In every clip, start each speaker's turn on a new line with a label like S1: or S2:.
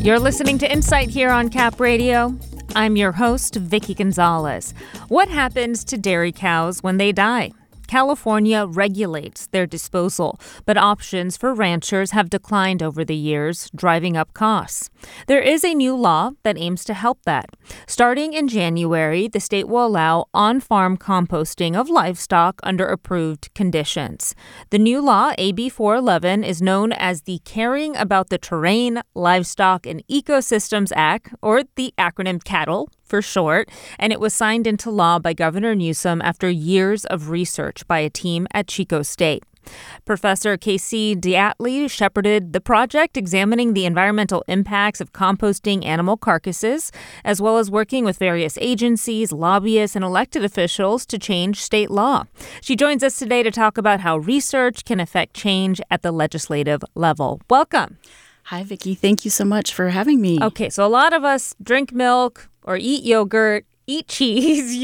S1: You're listening to Insight here on Cap Radio. I'm your host, Vicky Gonzalez. What happens to dairy cows when they die? California regulates their disposal, but options for ranchers have declined over the years, driving up costs. There is a new law that aims to help that. Starting in January, the state will allow on-farm composting of livestock under approved conditions. The new law, AB 411, is known as the Caring About the Terrain, Livestock, and Ecosystems Act, or the acronym CATTLE for short, and it was signed into law by Governor Newsom after years of research by a team at Chico State. Professor Casey Diatley shepherded the project, examining the environmental impacts of composting animal carcasses, as well as working with various agencies, lobbyists, and elected officials to change state law. She joins us today to talk about how research can affect change at the legislative level. Welcome.
S2: Hi, Vicki. Thank you so much for having me.
S1: Okay, so a lot of us drink milk or eat yogurt, eat cheese,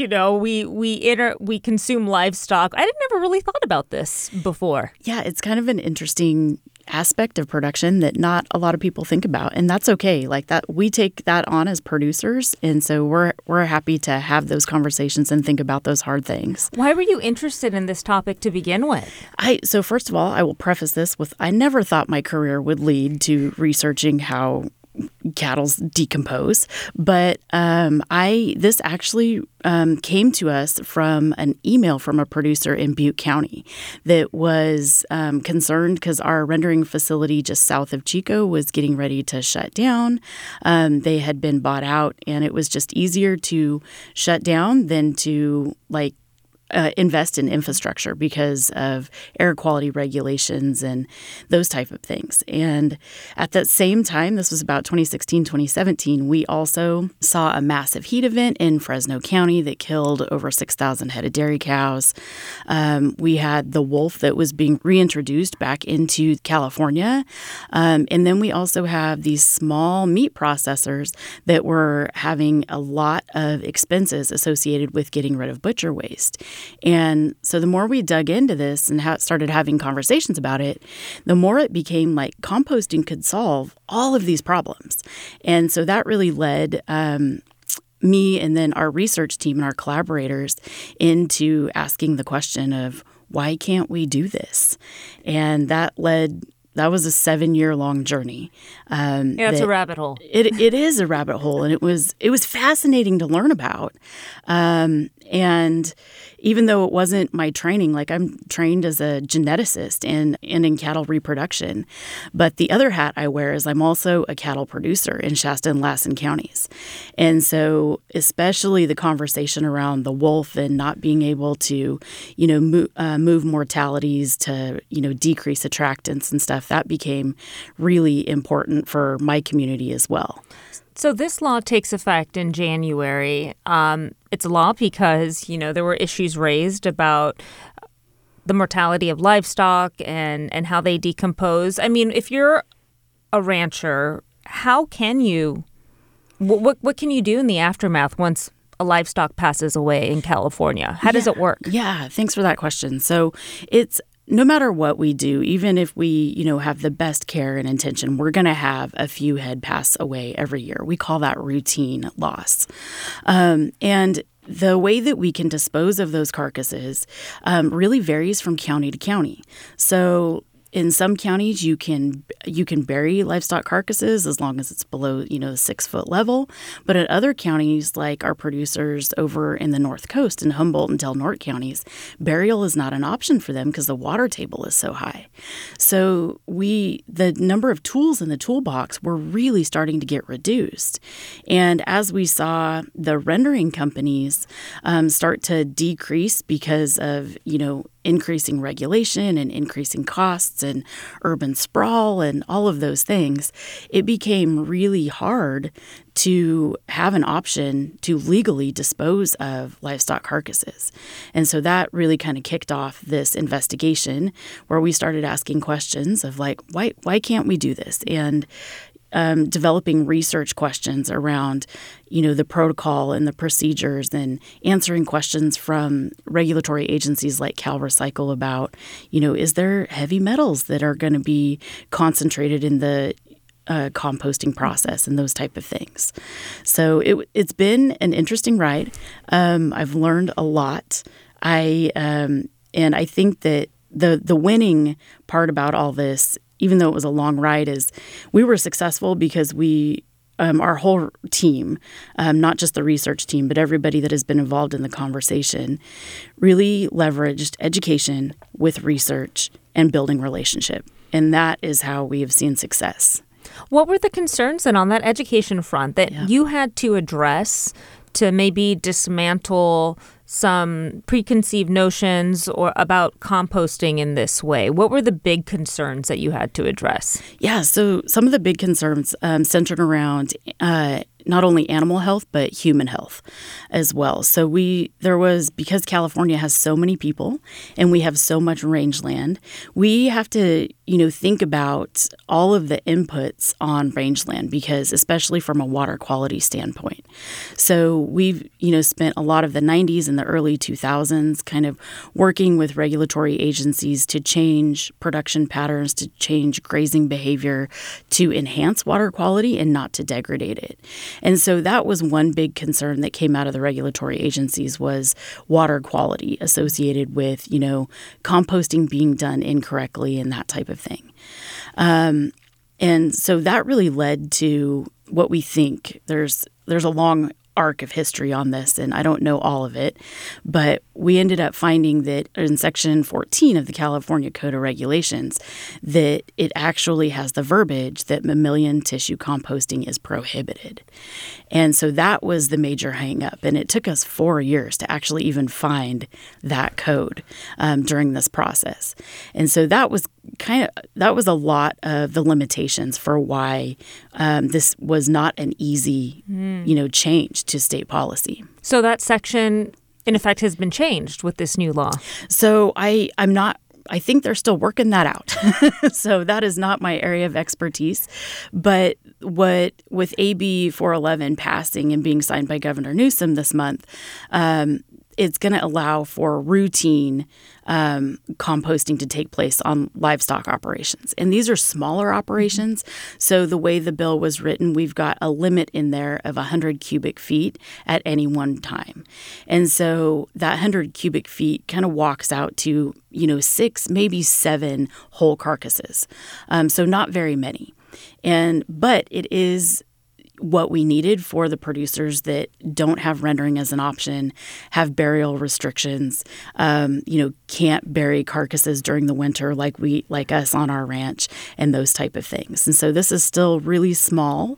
S1: we consume livestock. I never really thought about this before.
S2: Yeah, it's kind of an interesting aspect of production that not a lot of people think about, and that's okay. Like that, we take that on as producers, and so we're happy to have those conversations and think about those hard things.
S1: Why were you interested in this topic to begin with?
S2: So first of all, I will preface this with I never thought my career would lead to researching how cattle decompose, but this actually came to us from an email from a producer in Butte County that was concerned because our rendering facility just south of Chico was getting ready to shut down. They had been bought out, and it was just easier to shut down than to invest in infrastructure because of air quality regulations and those type of things. And at that same time, this was about 2016, 2017, we also saw a massive heat event in Fresno County that killed over 6,000 head of dairy cows. We had the wolf that was being reintroduced back into California. And then we also have these small meat processors that were having a lot of expenses associated with getting rid of butcher waste. And so the more we dug into this and started having conversations about it, the more it became like composting could solve all of these problems. And so that really led me and then our research team and our collaborators into asking the question of why can't we do this? And that was a 7-year-long journey.
S1: It's a rabbit hole.
S2: It is a rabbit hole, and it was fascinating to learn about. And even though it wasn't my training, like I'm trained as a geneticist and in cattle reproduction, but the other hat I wear is I'm also a cattle producer in Shasta and Lassen counties. And so especially the conversation around the wolf and not being able to, move mortalities to, decrease attractants and stuff, that became really important for my community as well.
S1: So this law takes effect in January. It's a law because, there were issues raised about the mortality of livestock and how they decompose. I mean, if you're a rancher, how can you what can you do in the aftermath once a livestock passes away in California? How does it work?
S2: Yeah, thanks for that question. So it's no matter what we do, even if we, have the best care and intention, we're going to have a few head pass away every year. We call that routine loss. And the way that we can dispose of those carcasses really varies from county to county. So in some counties, you can bury livestock carcasses as long as it's below, the 6-foot level. But at other counties, like our producers over in the North Coast in Humboldt and Del Norte counties, burial is not an option for them because the water table is so high. So the number of tools in the toolbox were really starting to get reduced. And as we saw the rendering companies start to decrease because of, increasing regulation and increasing costs and urban sprawl and all of those things, it became really hard to have an option to legally dispose of livestock carcasses. And so that really kind of kicked off this investigation where we started asking questions of why can't we do this? And developing research questions around, the protocol and the procedures, and answering questions from regulatory agencies like CalRecycle about, is there heavy metals that are going to be concentrated in the composting process and those type of things. So it's been an interesting ride. I've learned a lot. And I think that the winning part about all this, even though it was a long ride, is we were successful because our whole team, not just the research team, but everybody that has been involved in the conversation, really leveraged education with research and building relationship. And that is how we have seen success.
S1: What were the concerns then on that education front that you had to address to maybe dismantle some preconceived notions or about composting in this way? What were the big concerns that you had to address?
S2: Yeah, so some of the big concerns centered around not only animal health, but human health as well. So because California has so many people and we have so much rangeland, we have to, think about all of the inputs on rangeland, because especially from a water quality standpoint. So we've, spent a lot of the 90s and the early 2000s kind of working with regulatory agencies to change production patterns, to change grazing behavior, to enhance water quality and not to degrade it. And so that was one big concern that came out of the regulatory agencies, was water quality associated with, composting being done incorrectly and that type of thing. And so that really led to what we think. There's a long arc of history on this, and I don't know all of it, but we ended up finding that in Section 14 of the California Code of Regulations, that it actually has the verbiage that mammalian tissue composting is prohibited. And so that was the major hang up, and it took us 4 years to actually even find that code during this process. And so that was a lot of the limitations for why this was not an easy, change to state policy.
S1: So that section, in effect, has been changed with this new law.
S2: So I think they're still working that out. So that is not my area of expertise. But with AB 411 passing and being signed by Governor Newsom this month, it's going to allow for routine composting to take place on livestock operations. And these are smaller operations. So the way the bill was written, we've got a limit in there of 100 cubic feet at any one time. And so that 100 cubic feet kind of walks out to, 6, maybe 7 whole carcasses. So not very many. But it is what we needed for the producers that don't have rendering as an option, have burial restrictions, can't bury carcasses during the winter like us on our ranch, and those type of things. And so this is still really small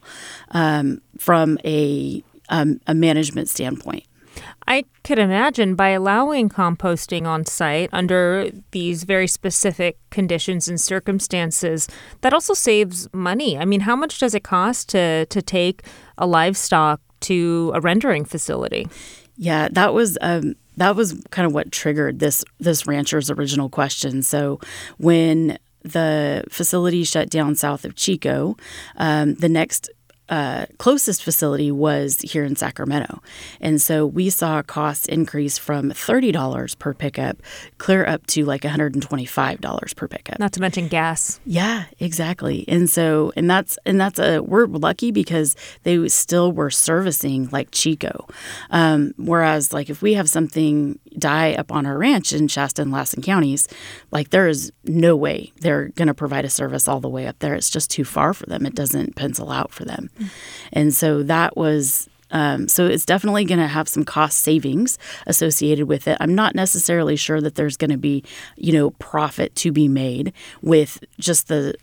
S2: from a management standpoint.
S1: I could imagine by allowing composting on site under these very specific conditions and circumstances, that also saves money. I mean, how much does it cost to take a livestock to a rendering facility?
S2: Yeah, that was kind of what triggered this rancher's original question. So when the facility shut down south of Chico, the next closest facility was here in Sacramento. And so we saw costs increase from $30 per pickup clear up to like $125 per pickup.
S1: Not to mention gas.
S2: Yeah, exactly. And so, we're lucky because they still were servicing like Chico. Whereas like if we have something die up on our ranch in Shasta and Lassen counties, like there is no way they're going to provide a service all the way up there. It's just too far for them. It doesn't pencil out for them. And so that was so it's definitely going to have some cost savings associated with it. I'm not necessarily sure that there's going to be, profit to be made with just the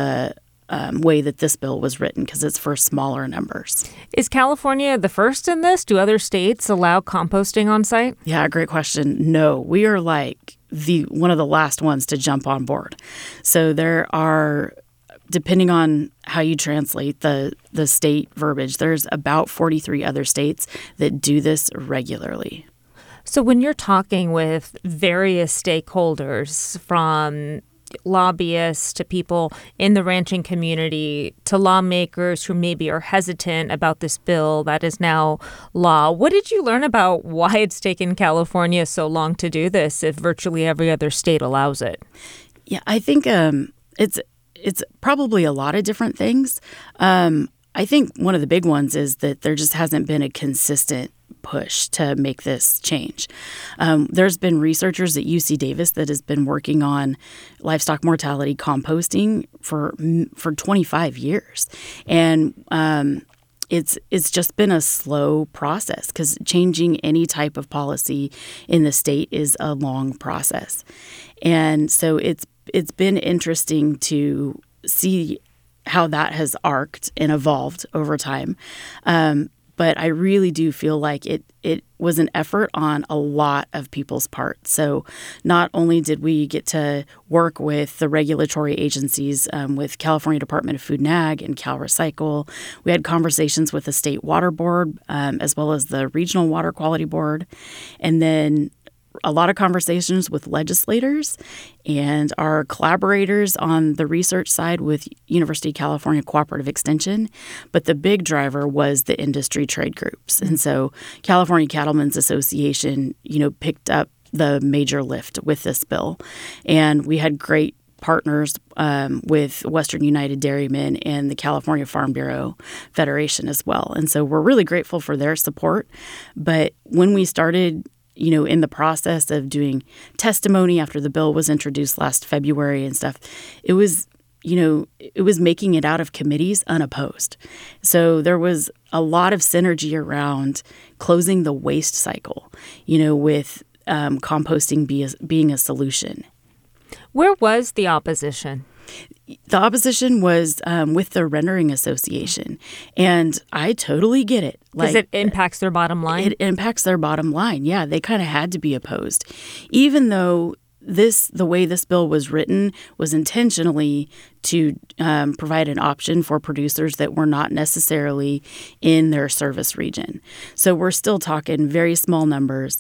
S2: way that this bill was written, because it's for smaller numbers.
S1: Is California the first in this? Do other states allow composting on site?
S2: Yeah, great question. No, we are like one of the last ones to jump on board. So there are, depending on how you translate the state verbiage, there's about 43 other states that do this regularly.
S1: So when you're talking with various stakeholders, from lobbyists to people in the ranching community to lawmakers who maybe are hesitant about this bill that is now law, what did you learn about why it's taken California so long to do this if virtually every other state allows it?
S2: Yeah, I think it's probably a lot of different things. I think one of the big ones is that there just hasn't been a consistent push to make this change. There's been researchers at UC Davis that has been working on livestock mortality composting for 25 years. And it's just been a slow process because changing any type of policy in the state is a long process. And so it's been interesting to see how that has arced and evolved over time. But I really do feel like it was an effort on a lot of people's part. So not only did we get to work with the regulatory agencies, with California Department of Food and Ag and CalRecycle, we had conversations with the State Water Board, as well as the Regional Water Quality Board, and then a lot of conversations with legislators and our collaborators on the research side with University of California Cooperative Extension. But the big driver was the industry trade groups. And so California Cattlemen's Association, picked up the major lift with this bill. And we had great partners with Western United Dairymen and the California Farm Bureau Federation as well. And so we're really grateful for their support. But when we started in the process of doing testimony after the bill was introduced last February and stuff, it was making it out of committees unopposed. So there was a lot of synergy around closing the waste cycle, with composting being a solution.
S1: Where was the opposition?
S2: The opposition was with the Rendering Association, and I totally get it.
S1: Because it impacts their bottom line?
S2: It impacts their bottom line, yeah. They kind of had to be opposed. Even though the way this bill was written was intentionally to provide an option for producers that were not necessarily in their service region. So we're still talking very small numbers,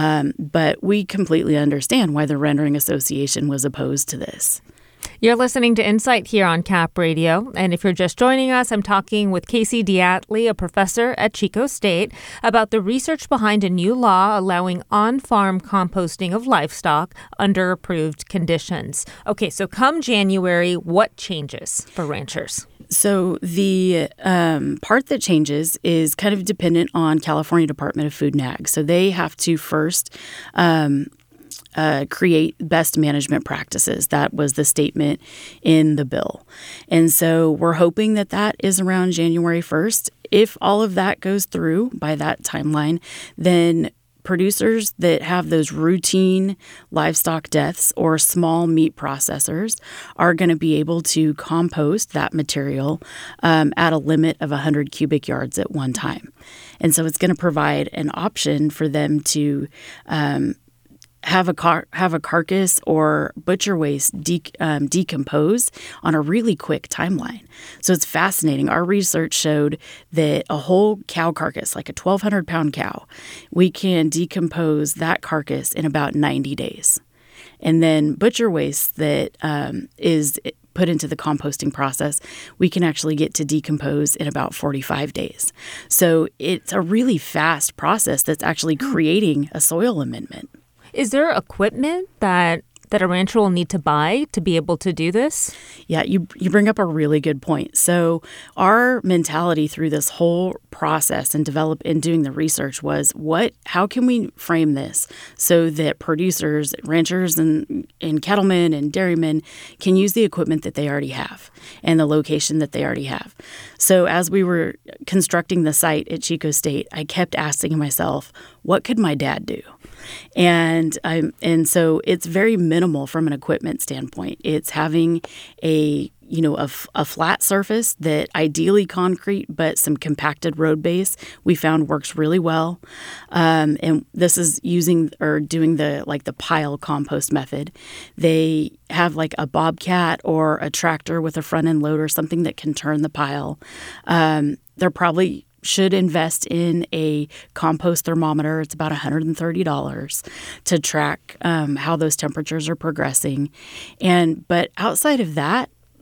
S2: but we completely understand why the Rendering Association was opposed to this.
S1: You're listening to Insight here on Cap Radio, and if you're just joining us, I'm talking with Casey Diatley, a professor at Chico State, about the research behind a new law allowing on-farm composting of livestock under approved conditions. Okay, so come January, what changes for ranchers?
S2: So the part that changes is kind of dependent on California Department of Food and Ag. So they have to first create best management practices. That was the statement in the bill. And so we're hoping that is around January 1st. If all of that goes through by that timeline, then producers that have those routine livestock deaths or small meat processors are going to be able to compost that material at a limit of 100 cubic yards at one time. And so it's going to provide an option for them to have a carcass or butcher waste decompose on a really quick timeline. So it's fascinating. Our research showed that a whole cow carcass, like a 1,200-pound cow, we can decompose that carcass in about 90 days. And then butcher waste that is put into the composting process, we can actually get to decompose in about 45 days. So it's a really fast process that's actually creating a soil amendment.
S1: Is there equipment that a rancher will need to buy to be able to do this?
S2: Yeah, you bring up a really good point. So our mentality through this whole process and doing the research was how can we frame this so that producers, ranchers, and cattlemen and dairymen can use the equipment that they already have and the location that they already have. So as we were constructing the site at Chico State, I kept asking myself, what could my dad do? And so it's very minimal from an equipment standpoint. It's having a flat surface that ideally concrete, but some compacted road base we found works really well. And this is doing the pile compost method. They have like a bobcat or a tractor with a front end loader, something that can turn the pile. They're probably should invest in a compost thermometer. It's about $130 to track how those temperatures are progressing. But outside of that,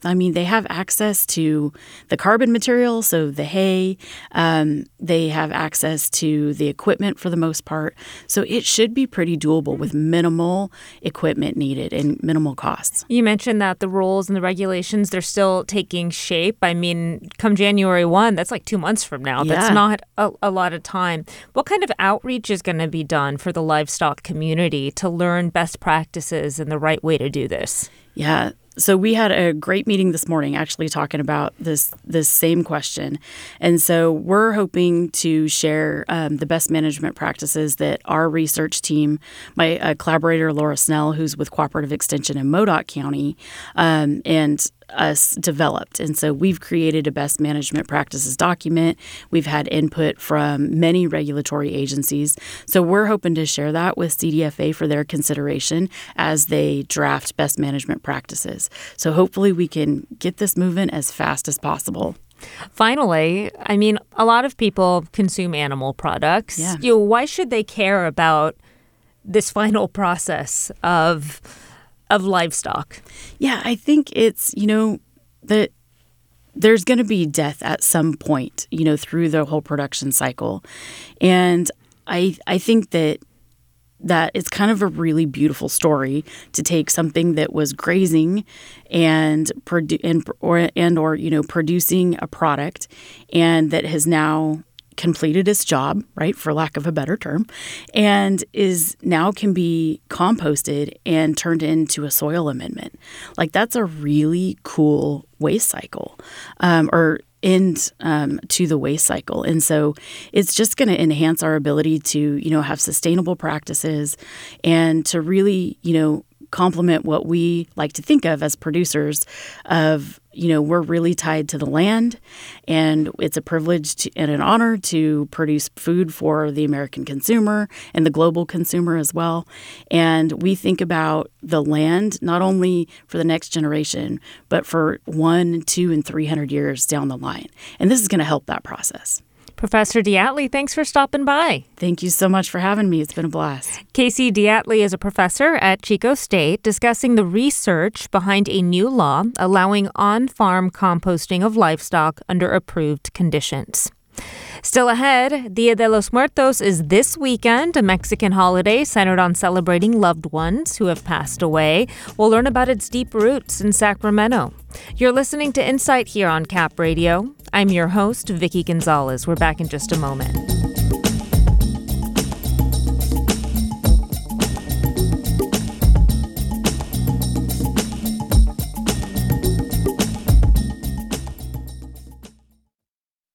S2: I mean, they have access to the carbon material, so the hay. They have access to the equipment for the most part. So it should be pretty doable with minimal equipment needed and minimal costs.
S1: You mentioned that the rules and the regulations, they're still taking shape. I mean, come January 1, that's like 2 months from now.
S2: Yeah.
S1: That's not a lot of time. What kind of outreach is going to be done for the livestock community to learn best practices and the right way to do this?
S2: Yeah. So we had a great meeting this morning actually talking about this same question. And so we're hoping to share the best management practices that our research team, my collaborator Laura Snell, who's with Cooperative Extension in Modoc County, and us developed. And so we've created a best management practices document. We've had input from many regulatory agencies. So we're hoping to share that with CDFA for their consideration as they draft best management practices. So hopefully we can get this moving as fast as possible.
S1: Finally, I mean, a lot of people consume animal products.
S2: Yeah.
S1: Why should they care about this final process of livestock?
S2: Yeah, I think it's, that there's going to be death at some point, through the whole production cycle. And I think that it's kind of a really beautiful story to take something that was grazing and producing a product and that has now completed its job, right, for lack of a better term, and is now can be composted and turned into a soil amendment. Like, that's a really cool waste cycle, or end to the waste cycle. And so it's just going to enhance our ability to, have sustainable practices and to really, complement what we like to think of as producers of, we're really tied to the land, and it's a privilege and an honor to produce food for the American consumer and the global consumer as well. And we think about the land not only for the next generation, but for 1, 2, and 300 years down the line. And this is going to help that process.
S1: Professor Diatley, thanks for stopping by.
S2: Thank you so much for having me. It's been a blast.
S1: Casey Diatley is a professor at Chico State discussing the research behind a new law allowing on-farm composting of livestock under approved conditions. Still ahead, Dia de los Muertos is this weekend, a Mexican holiday centered on celebrating loved ones who have passed away. We'll learn about its deep roots in Sacramento. You're listening to Insight here on Cap Radio. I'm your host, Vicki Gonzalez. We're back in just a moment.